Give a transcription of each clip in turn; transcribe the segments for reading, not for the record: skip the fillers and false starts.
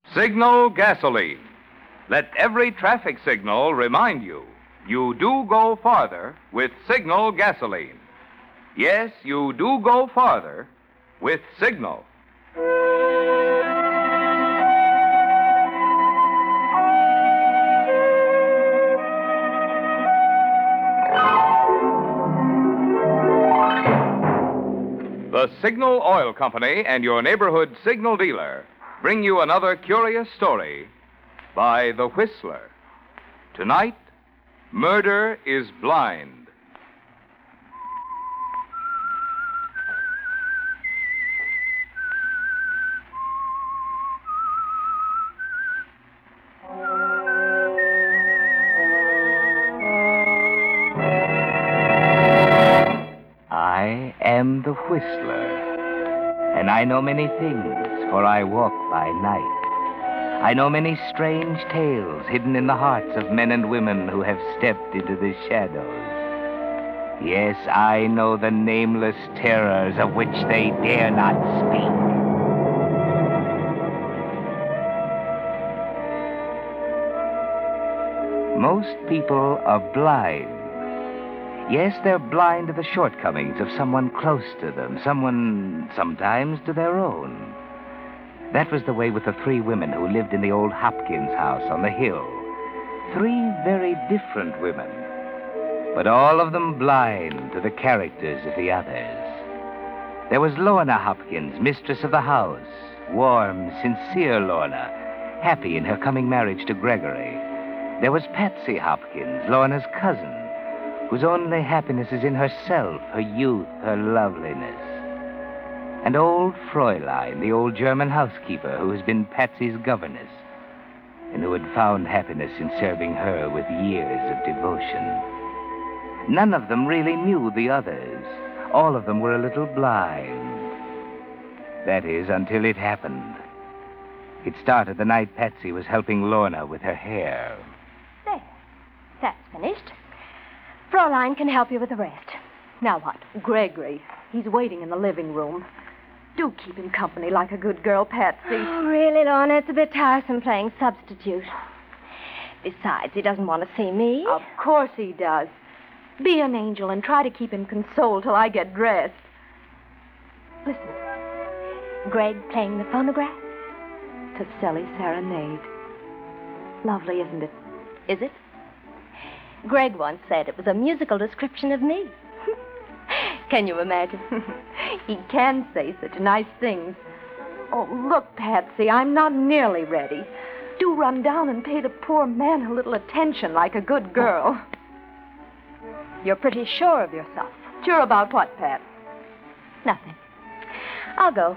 Signal gasoline. Let every traffic signal remind you, you do go farther with Signal gasoline. Yes, you do go farther with Signal. The Signal Oil Company and your neighborhood signal dealer bring you another curious story by The Whistler. Tonight, Murder is Blind. I am the Whistler, and I know many things, for I walk by night. I know many strange tales hidden in the hearts of men and women who have stepped into the shadows. Yes, I know the nameless terrors of which they dare not speak. Most people are blind. Yes, they're blind to the shortcomings of someone close to them, someone, sometimes, to their own. That was the way with the three women who lived in the old Hopkins house on the hill. Three very different women, but all of them blind to the characters of the others. There was Lorna Hopkins, mistress of the house, warm, sincere Lorna, happy in her coming marriage to Gregory. There was Patsy Hopkins, Lorna's cousin, whose only happiness is in herself, her youth, her loveliness. And old Fräulein, the old German housekeeper who has been Patsy's governess, and who had found happiness in serving her with years of devotion. None of them really knew the others. All of them were a little blind. That is, until it happened. It started the night Patsy was helping Lorna with her hair. There. That's finished. Fräulein can help you with the rest. Now what? Gregory. He's waiting in the living room. Do keep him company like a good girl, Patsy. Oh, really, Lorna? It's a bit tiresome playing substitute. Besides, he doesn't want to see me. Of course he does. Be an angel and try to keep him consoled till I get dressed. Listen. Greg playing the phonograph? Caselli Serenade. Lovely, isn't it? Is it? Greg once said it was a musical description of me. Can you imagine? He can say such nice things. Oh, look, Patsy, I'm not nearly ready. Do run down and pay the poor man a little attention like a good girl. You're pretty sure of yourself. Sure about what, Pat? Nothing. I'll go.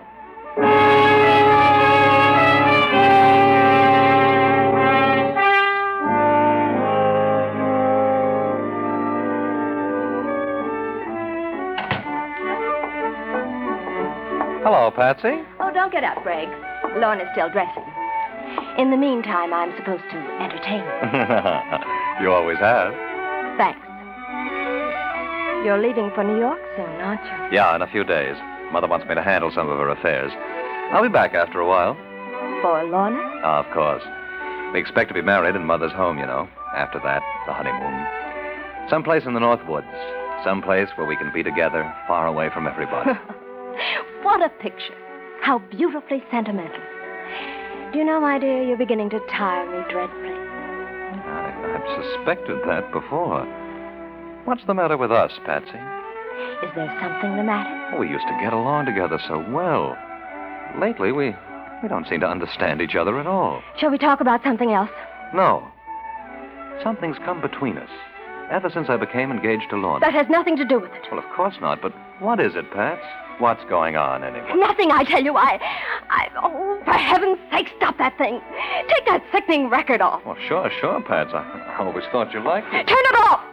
Hello, Patsy. Oh, don't get up, Greg. Lorna's still dressing. In the meantime, I'm supposed to entertain you. You always have. Thanks. You're leaving for New York soon, aren't you? Yeah, in a few days. Mother wants me to handle some of her affairs. I'll be back after a while. For Lorna? Of course. We expect to be married in Mother's home, you know. After that, the honeymoon. Someplace in the North Woods. Someplace where we can be together, far away from everybody. What a picture. How beautifully sentimental. Do you know, my dear, you're beginning to tire me dreadfully. I've suspected that before. What's the matter with us, Patsy? Is there something the matter? We used to get along together so well. Lately, we don't seem to understand each other at all. Shall we talk about something else? No. Something's come between us. Ever since I became engaged to Lorna. That has nothing to do with it. Well, of course not, but what is it, Pats? What's going on, anyway? Nothing, I tell you. Oh, for heaven's sake, stop that thing. Take that sickening record off. Well, sure, Pats. I always thought you liked it. Turn it off!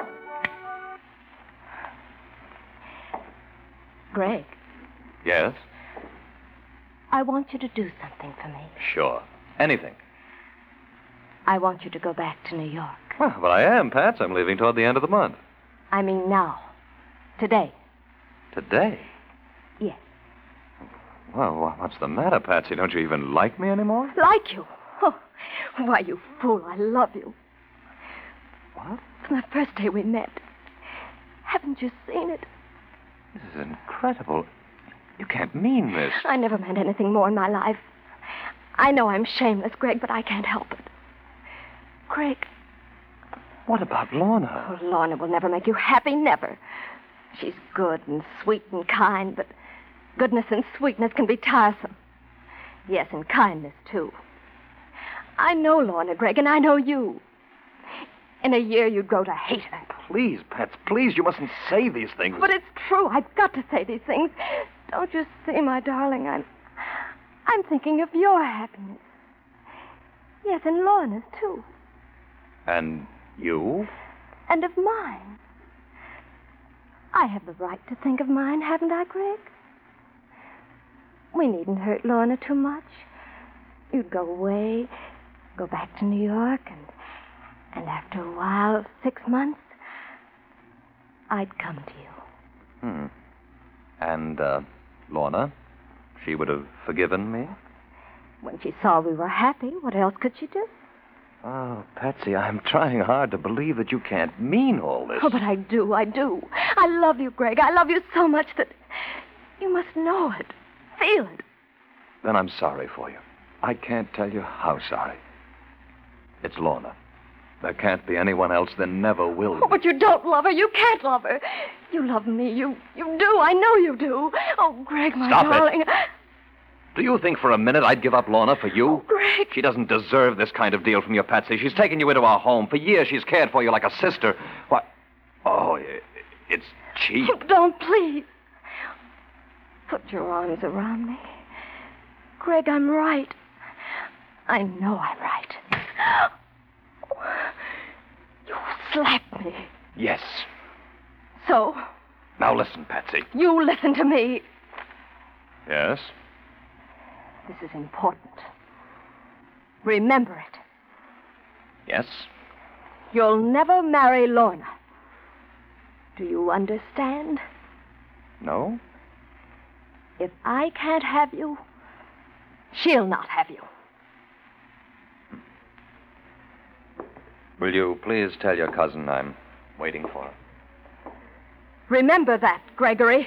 Greg. Yes? I want you to do something for me. Sure. Anything. I want you to go back to New York. Well, but I am, Pats. I'm leaving toward the end of the month. I mean now. Today. Today? Yes. Well, what's the matter, Patsy? Don't you even like me anymore? Like you? Oh, why, you fool, I love you. What? From the first day we met. Haven't you seen it? This is incredible. You can't mean this. I never meant anything more in my life. I know I'm shameless, Greg, but I can't help it. Greg. What about Lorna? Oh, Lorna will never make you happy, never. She's good and sweet and kind, but goodness and sweetness can be tiresome. Yes, and kindness, too. I know Lorna, Greg, and I know you. In a year, you'd grow to hate her. Please, Pets, please, you mustn't say these things. But it's true. I've got to say these things. Don't you see, my darling, I'm thinking of your happiness. Yes, and Lorna's, too. And you? And of mine. I have the right to think of mine, haven't I, Greg? We needn't hurt Lorna too much. You'd go away, go back to New York, and after a while, 6 months, I'd come to you. And, Lorna? She would have forgiven me? When she saw we were happy, what else could she do? Oh, Patsy, I'm trying hard to believe that you can't mean all this. Oh, but I do. I love you, Greg. I love you so much that you must know it, feel it. Then I'm sorry for you. I can't tell you how sorry. It's Lorna. There can't be anyone else. There never will be. Oh, but you don't love her. You can't love her. You love me. You do. I know you do. Oh, Greg, my Stop it. darling. Do you think for a minute I'd give up Lorna for you? Oh, Greg. She doesn't deserve this kind of deal from you, Patsy. She's taken you into our home. For years, she's cared for you like a sister. Why? Oh, it's cheap. Oh, don't, please. Put your arms around me. Greg, I'm right. I know I'm right. You slapped me. Yes. So, Now listen, Patsy. you listen to me. Yes? This is important. Remember it. Yes? You'll never marry Lorna. Do you understand? No? If I can't have you, she'll not have you. Will you please tell your cousin I'm waiting for her? Remember that, Gregory.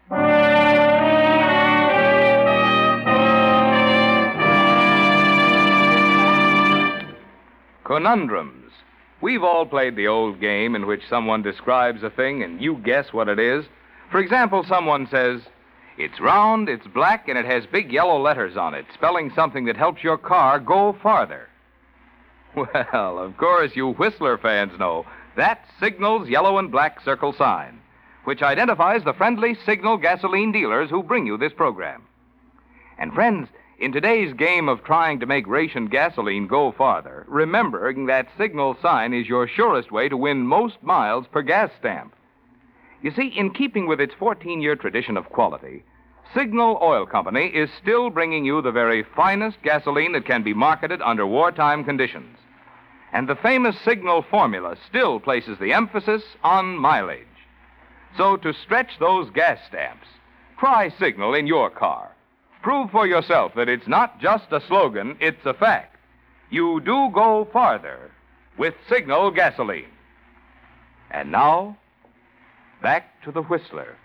Conundrums. We've all played the old game in which someone describes a thing and you guess what it is. For example, someone says, "It's round, it's black, and it has big yellow letters on it, spelling something that helps your car go farther." Well, of course, you Whistler fans know that's Signal's yellow and black circle sign, which identifies the friendly Signal gasoline dealers who bring you this program. And friends, in today's game of trying to make rationed gasoline go farther, remembering that Signal sign is your surest way to win most miles per gas stamp. You see, in keeping with its 14-year tradition of quality, Signal Oil Company is still bringing you the very finest gasoline that can be marketed under wartime conditions. And the famous Signal formula still places the emphasis on mileage. So to stretch those gas stamps, try Signal in your car. Prove for yourself that it's not just a slogan, it's a fact. You do go farther with Signal gasoline. And now, back to the Whistler.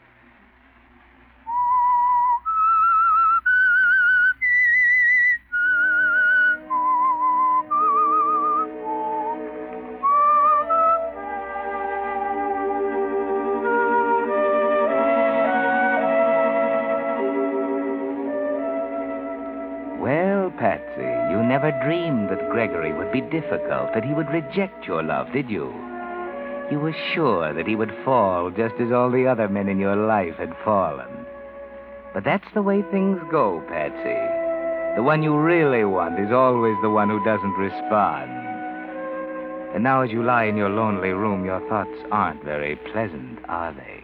Well, Patsy, you never dreamed that Gregory would be difficult, that he would reject your love, did you? You were sure that he would fall just as all the other men in your life had fallen. But that's the way things go, Patsy. The one you really want is always the one who doesn't respond. And now as you lie in your lonely room, your thoughts aren't very pleasant, are they?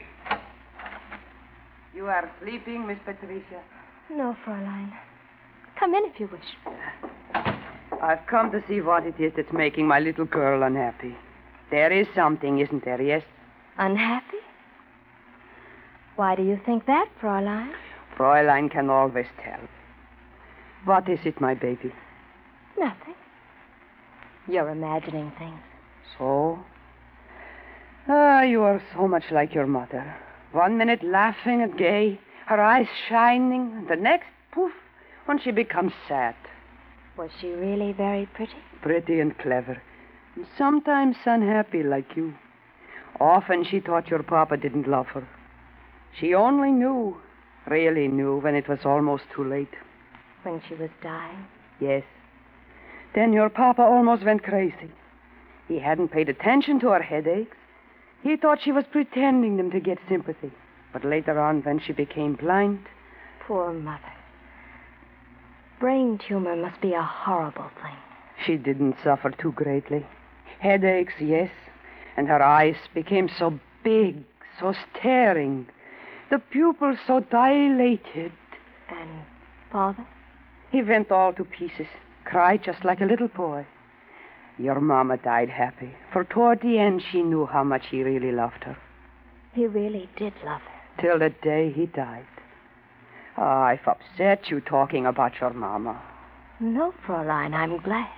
You are sleeping, Miss Patricia? No, Fräulein. Come in if you wish. I've come to see what it is that's making my little girl unhappy. There is something, isn't there, yes? Unhappy? Why do you think that, Fräulein? Fräulein can always tell. What is it, my baby? Nothing. You're imagining things. So? Ah, you are so much like your mother. 1 minute laughing and gay, her eyes shining, and the next, poof, when she becomes sad. Was she really very pretty? Pretty and clever. And sometimes unhappy like you. Often she thought your papa didn't love her. She only knew, really knew, when it was almost too late. When she was dying? Yes. Then your papa almost went crazy. He hadn't paid attention to her headaches. He thought she was pretending them to get sympathy. But later on, when she became blind... Poor mother. Brain tumor must be a horrible thing. She didn't suffer too greatly. Headaches, yes. And her eyes became so big, so staring. The pupils so dilated. And Father? He went all to pieces. Cried just like a little boy. Your mama died happy, for toward the end she knew how much he really loved her. He really did love her. Till the day he died. Oh, I've upset you talking about your mama. No, Fräulein, I'm glad.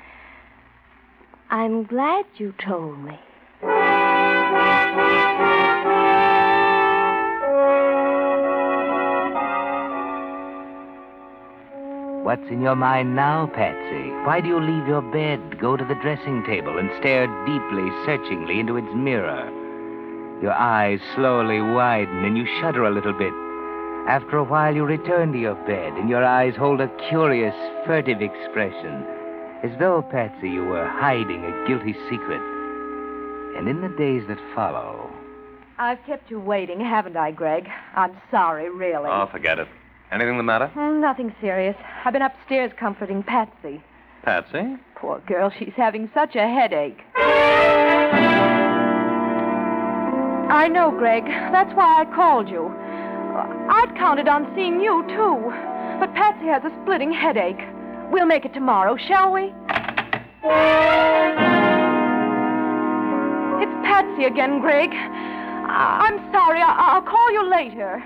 I'm glad you told me. What's in your mind now, Patsy? Why do you leave your bed, go to the dressing table, and stare deeply, searchingly into its mirror? Your eyes slowly widen, and you shudder a little bit. After a while, you return to your bed, and your eyes hold a curious, furtive expression, as though, Patsy, you were hiding a guilty secret. And in the days that follow... I've kept you waiting, haven't I, Greg? I'm sorry, really. Oh, forget it. Anything the matter? Nothing serious. I've been upstairs comforting Patsy. Patsy? Poor girl, she's having such a headache. I know, Greg. That's why I called you. I'd counted on seeing you, too. But Patsy has a splitting headache. We'll make it tomorrow, shall we? It's Patsy again, Greg. I'm sorry. I'll call you later.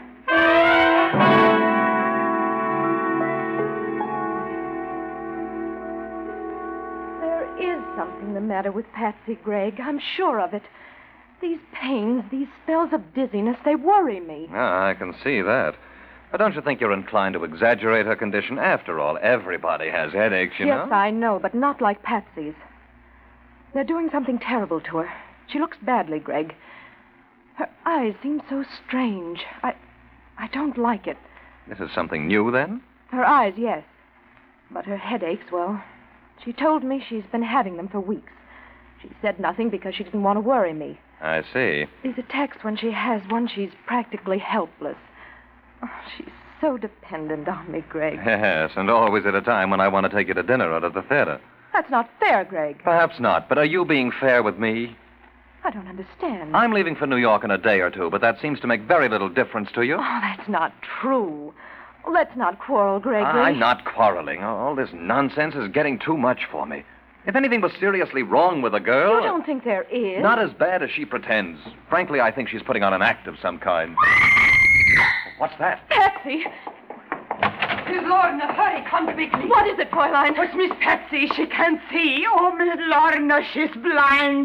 There is something the matter with Patsy, Greg. I'm sure of it. These pains, these spells of dizziness, they worry me. Ah, I can see that. But don't you think you're inclined to exaggerate her condition? After all, everybody has headaches, you know. Yes, I know, but not like Patsy's. They're doing something terrible to her. She looks badly, Greg. Her eyes seem so strange. I don't like it. This is something new, then? Her eyes, yes. But her headaches, well, she told me she's been having them for weeks. She said nothing because she didn't want to worry me. I see. These attacks, when she has one, she's practically helpless. Oh, she's so dependent on me, Greg. Yes, and always at a time when I want to take you to dinner or at the theater. That's not fair, Greg. Perhaps not, but are you being fair with me? I don't understand. I'm leaving for New York in a day or two, but that seems to make very little difference to you. Oh, that's not true. Let's not quarrel, Gregory. I'm not quarreling. All this nonsense is getting too much for me. If anything was seriously wrong with a girl... You don't think there is? Not as bad as she pretends. Frankly, I think she's putting on an act of some kind. What's that? Patsy! Miss Lorna, hurry, come quickly. What is it, Fräulein? It's Miss Patsy. She can't see. Oh, Miss Lorna, she's blind.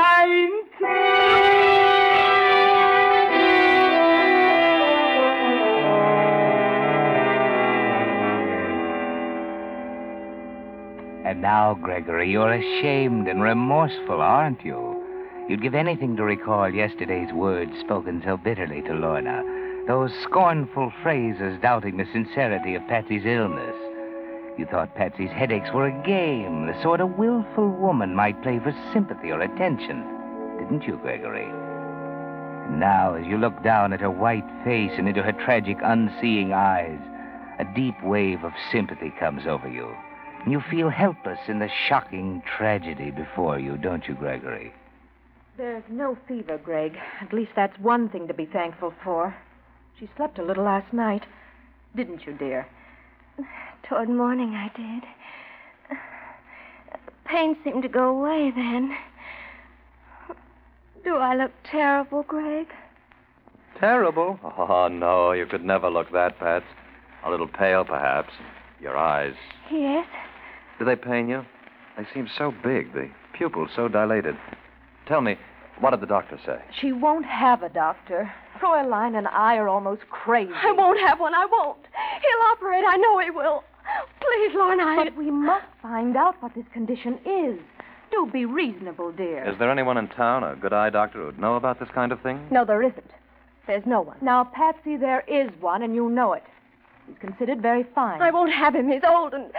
And now, Gregory, you're ashamed and remorseful, aren't you? You'd give anything to recall yesterday's words spoken so bitterly to Lorna. Those scornful phrases doubting the sincerity of Patsy's illness. You thought Patsy's headaches were a game, the sort a willful woman might play for sympathy or attention. Didn't you, Gregory? And now, as you look down at her white face and into her tragic, unseeing eyes, a deep wave of sympathy comes over you. And you feel helpless in the shocking tragedy before you, don't you, Gregory? There's no fever, Greg. At least that's one thing to be thankful for. She slept a little last night. Didn't you, dear? Toward morning, I did. The pain seemed to go away then. Do I look terrible, Greg? Terrible? Oh, no, you could never look that, Pat. A little pale, perhaps. Your eyes. Yes. Do they pain you? They seem so big, the pupils so dilated. Tell me, what did the doctor say? She won't have a doctor. Fräulein and I are almost crazy. I won't have one. I won't. He'll operate. I know he will. Please, Lorna. But we must find out what this condition is. Do be reasonable, dear. Is there anyone in town, a good eye doctor, who'd know about this kind of thing? No, there isn't. There's no one. Now, Patsy, there is one, and you know it. He's considered very fine. I won't have him. He's old and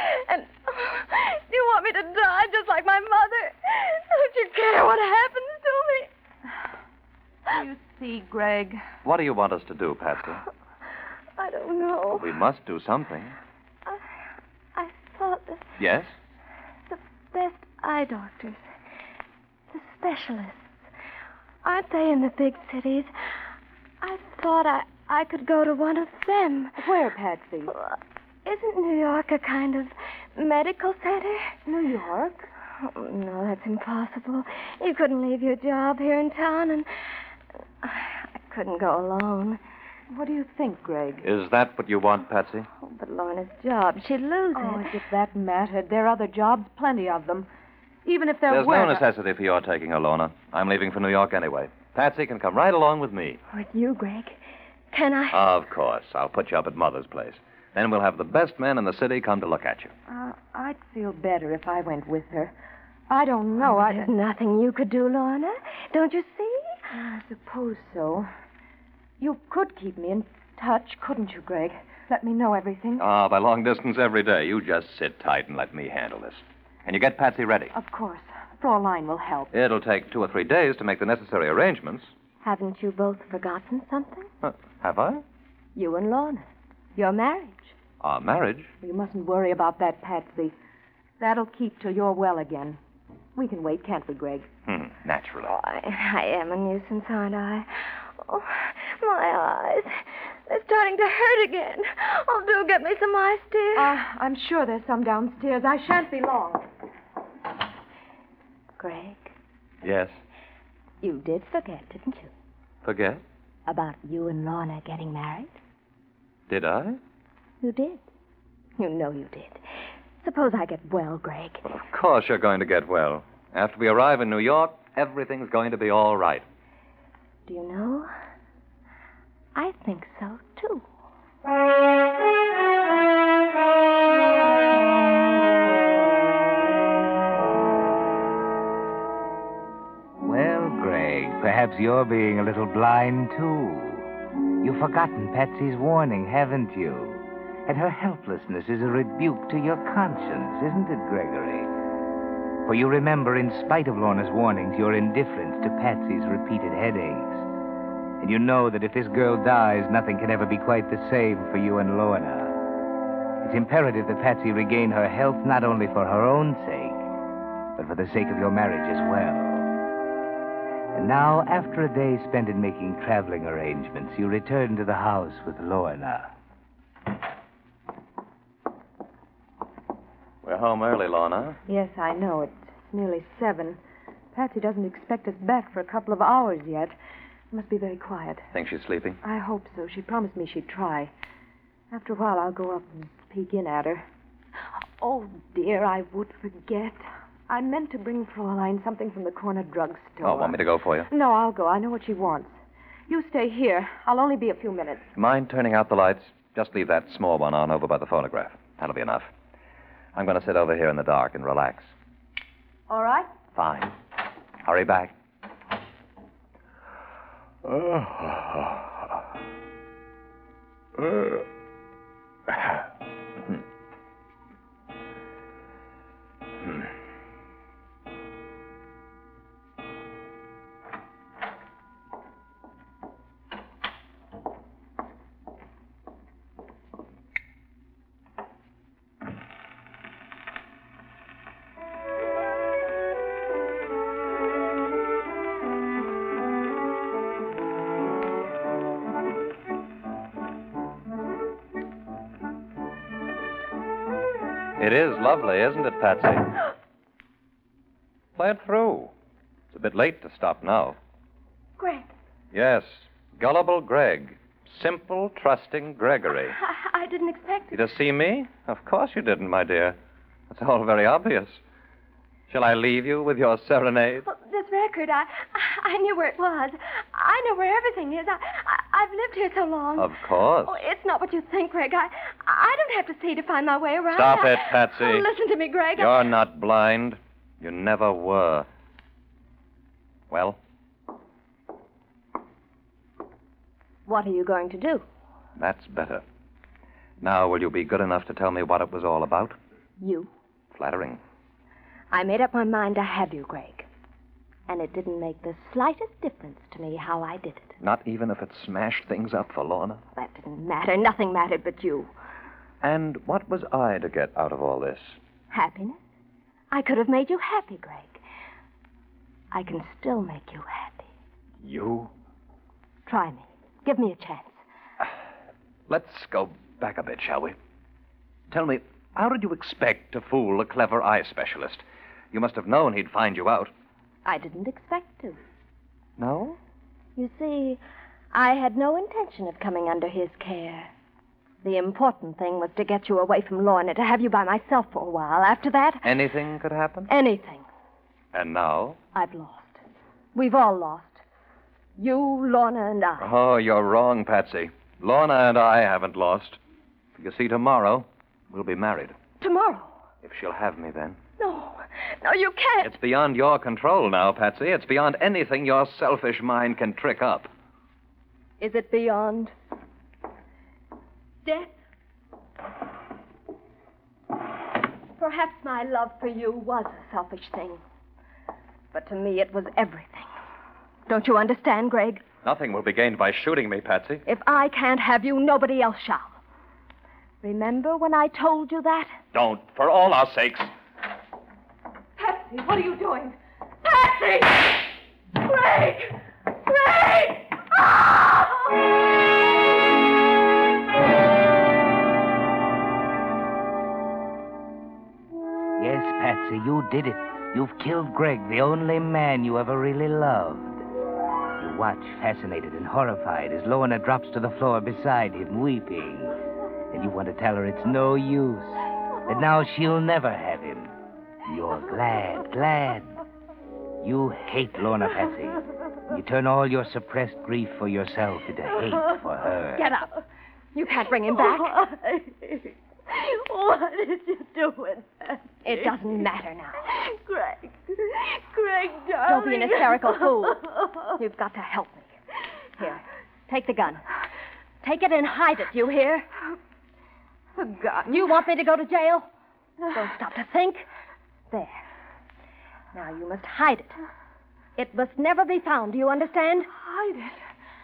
do you want me to die just like my mother? Don't you care what happens to me? You see, Greg. What do you want us to do, Patsy? I don't know. We must do something. I thought that Yes? the best eye doctors, the specialists, aren't they in the big cities? I thought I could go to one of them. Where, Patsy? Isn't New York a kind of medical center? New York? Oh, no, that's impossible. You couldn't leave your job here in town, and I couldn't go alone. What do you think, Greg? Is that what you want, Patsy? Oh, but Lorna's job, she'd lose Oh, it. as if that mattered. There are other jobs, plenty of them. Even if there There's were... no necessity for your taking her, Lorna. I'm leaving for New York anyway. Patsy can come right along with me. With you, Greg. Can I? Of course. I'll put you up at Mother's place. Then we'll have the best men in the city come to look at you. I'd feel better if I went with her. I don't know. There's nothing you could do, Lorna. Don't you see? I suppose so. You could keep me in touch, couldn't you, Greg? Let me know everything. By long distance every day. You just sit tight and let me handle this. Can you get Patsy ready? Of course. Fräulein will help. It'll take 2 or 3 days to make the necessary arrangements. Haven't you both forgotten something? Have I? You and Lorna. Your marriage. Our marriage? You mustn't worry about that, Patsy. That'll keep till you're well again. We can wait, can't we, Greg? Naturally. Oh, I am a nuisance, aren't I? Oh, my eyes. They're starting to hurt again. Oh, do get me some ice, dear. I'm sure there's some downstairs. I shan't be long. Greg, Yes. you did forget, didn't you? Forget? About you and Lorna getting married? Did I? You did. You know you did. Suppose I get well, Greg. Well, of course you're going to get well. After we arrive in New York, everything's going to be all right. Do you know? I think so, too. Well, Greg, perhaps you're being a little blind, too. You've forgotten Patsy's warning, haven't you? And her helplessness is a rebuke to your conscience, isn't it, Gregory? For you remember, in spite of Lorna's warnings, your indifference to Patsy's repeated headaches. And you know that if this girl dies, nothing can ever be quite the same for you and Lorna. It's imperative that Patsy regain her health not only for her own sake, but for the sake of your marriage as well. And now, after a day spent in making traveling arrangements, you return to the house with Lorna. We're home early, Lorna. Yes, I know. It's nearly 7. Patsy doesn't expect us back for a couple of hours yet. Must be very quiet. Think she's sleeping? I hope so. She promised me she'd try. After a while, I'll go up and peek in at her. Oh, dear, I would forget. I meant to bring Fräulein something from the corner drugstore. Oh, want me to go for you? No, I'll go. I know what she wants. You stay here. I'll only be a few minutes. Mind turning out the lights? Just leave that small one on over by the phonograph. That'll be enough. I'm going to sit over here in the dark and relax. All right? Fine. Hurry back. It is lovely, isn't it, Patsy? Play it through. It's a bit late to stop now. Greg, Yes, gullible Greg. Simple, trusting Gregory. I didn't expect You it. to see me? Of course you didn't, my dear. It's all very obvious. Shall I leave you with your serenade? Well, this record, I knew where it was. I know where everything is. I've lived here so long. Of course. Oh, it's not what you think, Greg. I don't have to see to find my way around. Stop it, Patsy. Oh, listen to me, Greg. You're not blind. You never were. Well? What are you going to do? That's better. Now, will you be good enough to tell me what it was all about? You. Flattering. I made up my mind to have you, Greg. And it didn't make the slightest difference to me how I did it. Not even if it smashed things up for Lorna? That didn't matter. Nothing mattered but you. And what was I to get out of all this? Happiness? I could have made you happy, Greg. I can still make you happy. You? Try me. Give me a chance. Let's go back a bit, shall we? Tell me, how did you expect to fool a clever eye specialist? You must have known he'd find you out. I didn't expect to. No? You see, I had no intention of coming under his care. The important thing was to get you away from Lorna, to have you by myself for a while. After that... Anything could happen? Anything. And now? I've lost. We've all lost. You, Lorna, and I. Oh, you're wrong, Patsy. Lorna and I haven't lost. You see, tomorrow, we'll be married. Tomorrow? If she'll have me then. No, you can't. It's beyond your control now, Patsy. It's beyond anything your selfish mind can trick up. Is it beyond death? Perhaps my love for you was a selfish thing. But to me, it was everything. Don't you understand, Greg? Nothing will be gained by shooting me, Patsy. If I can't have you, nobody else shall. Remember when I told you that? Don't, for all our sakes. Patsy, what are you doing? Patsy! Greg! Greg! Yes, Patsy, you did it. You've killed Greg, the only man you ever really loved. You watch, fascinated and horrified, as Lorna drops to the floor beside him, weeping. And you want to tell her it's no use, that now she'll never have him. You're glad. You hate Lorna, Patsy. You turn all your suppressed grief for yourself into hate for her. Get up. You can't bring him back. What did you do with that? It doesn't matter now. Greg, darling. Don't be an hysterical fool. You've got to help me. Here, take the gun. Take it and hide it, you hear? A gun. You want me to go to jail? Don't stop to think. There. Now you must hide it. It must never be found, do you understand? Hide it?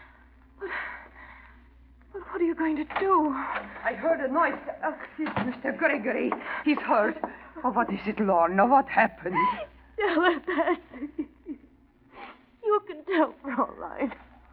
But what are you going to do? I heard a noise. It's Mr. Gregory. He's hurt. Oh, what is it, Lorna? What happened? Tell her, Patsy. You can tell Fraulein.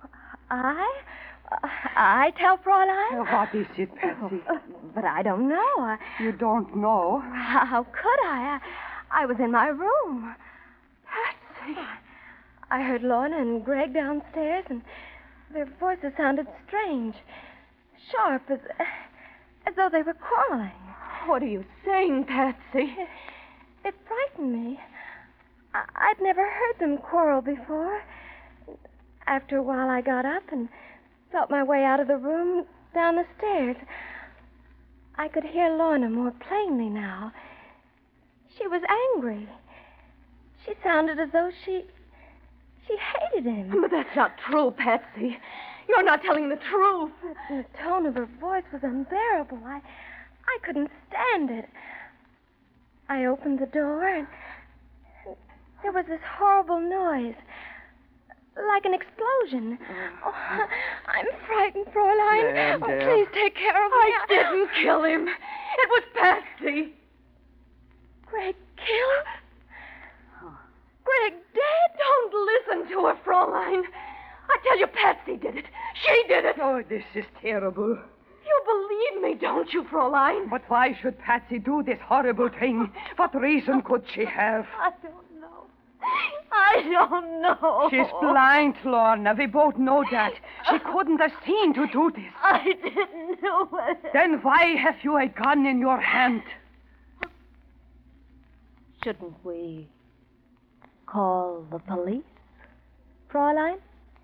I tell Fraulein? What is it, Patsy? But I don't know. You don't know? How could I? I was in my room. Patsy. I heard Lorna and Greg downstairs, and their voices sounded strange, sharp, as though they were quarreling. What are you saying, Patsy? It frightened me. I'd never heard them quarrel before. After a while, I got up and felt my way out of the room, down the stairs. I could hear Lorna more plainly now. She was angry. She sounded as though she hated him. But that's not true, Patsy. You're not telling the truth. The tone of her voice was unbearable. I couldn't stand it. I opened the door, and there was this horrible noise, like an explosion. Oh, I'm frightened, Fraulein. Oh, please take care of me. I didn't kill him. It was Patsy. Greg killed? Greg dead? Don't listen to her, Fraulein. I tell you, Patsy did it. She did it. Oh, this is terrible. You believe me, don't you, Fraulein? But why should Patsy do this horrible thing? What reason could she have? I don't know. I don't know. She's blind, Lorna. We both know that. She couldn't have seen to do this. I didn't do it. Then why have you a gun in your hand? Shouldn't we call the police, Fräulein?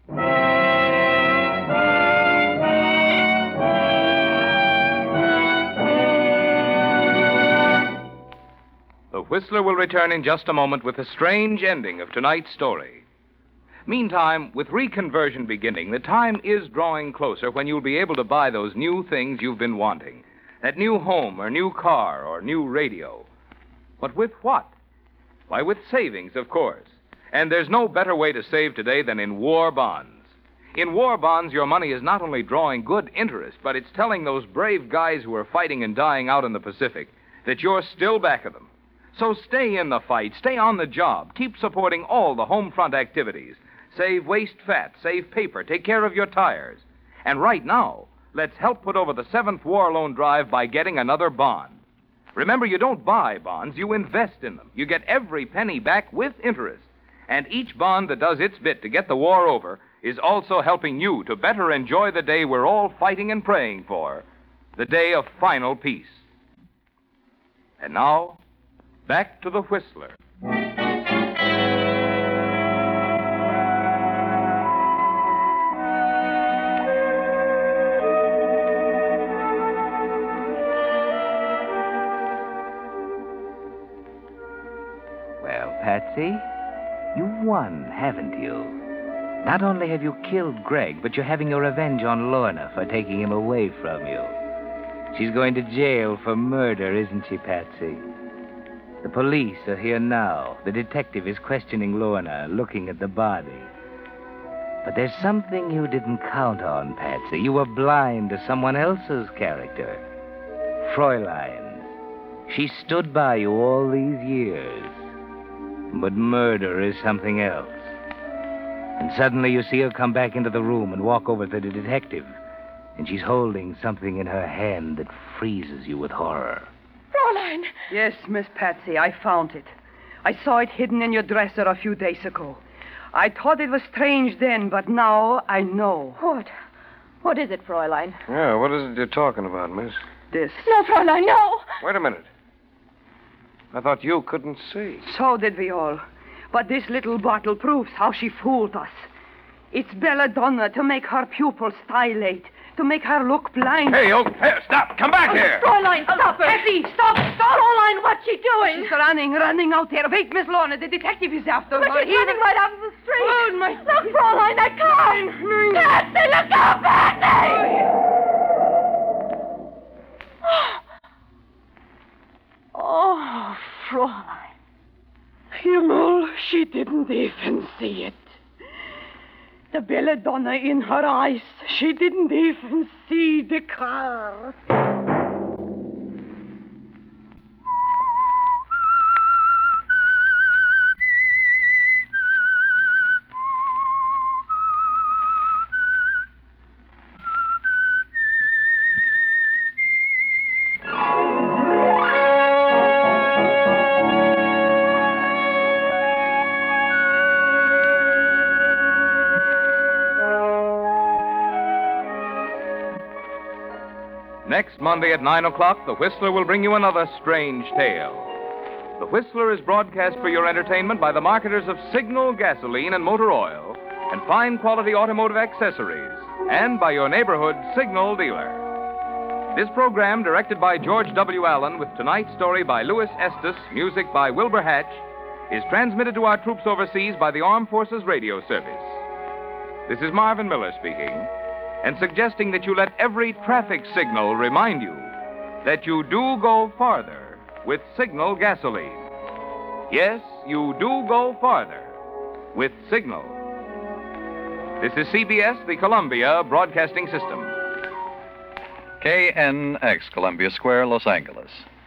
The Whistler will return in just a moment with the strange ending of tonight's story. Meantime, with reconversion beginning, the time is drawing closer when you'll be able to buy those new things you've been wanting. That new home or new car or new radio. But with what? Why, with savings, of course. And there's no better way to save today than in war bonds. In war bonds, your money is not only drawing good interest, but it's telling those brave guys who are fighting and dying out in the Pacific that you're still back of them. So stay in the fight, stay on the job, keep supporting all the home front activities. Save waste fat, save paper, take care of your tires. And right now, let's help put over the 7th War Loan Drive by getting another bond. Remember, you don't buy bonds, you invest in them. You get every penny back with interest. And each bond that does its bit to get the war over is also helping you to better enjoy the day we're all fighting and praying for, the day of final peace. And now, back to the Whistler. Well, Patsy, you've won, haven't you? Not only have you killed Greg, but you're having your revenge on Lorna for taking him away from you. She's going to jail for murder, isn't she, Patsy? The police are here now. The detective is questioning Lorna, looking at the body. But there's something you didn't count on, Patsy. You were blind to someone else's character. Fräulein. She stood by you all these years. But murder is something else. And suddenly you see her come back into the room and walk over to the detective. And she's holding something in her hand that freezes you with horror. Fräulein! Yes, Miss Patsy, I found it. I saw it hidden in your dresser a few days ago. I thought it was strange then, but now I know. What? What is it, Fräulein? Yeah, what is it you're talking about, miss? This. No, Fräulein, no! Wait a minute. I thought you couldn't see. So did we all. But this little bottle proves how she fooled us. It's belladonna to make her pupils dilate, to make her look blind. Hey, stop! Come back here! Fräulein, stop her! Patsy, stop! Fräulein, what's she doing? She's running out there. Wait, Miss Lorna, the detective is after her. But she's running right out of the street. Oh, my... Look, Fräulein, that car! Patsy, look out, Patsy! Oh, Fräulein. Himmel, she didn't even see it. The belladonna in her eyes. She didn't even see the car. Next Monday at 9 o'clock, The Whistler will bring you another strange tale. The Whistler is broadcast for your entertainment by the marketers of Signal gasoline and motor oil and fine quality automotive accessories, and by your neighborhood Signal dealer. This program, directed by George W. Allen, with tonight's story by Louis Estes, music by Wilbur Hatch, is transmitted to our troops overseas by the Armed Forces Radio Service. This is Marvin Miller speaking, and suggesting that you let every traffic signal remind you that you do go farther with Signal gasoline. Yes, you do go farther with Signal. This is CBS, the Columbia Broadcasting System. KNX, Columbia Square, Los Angeles.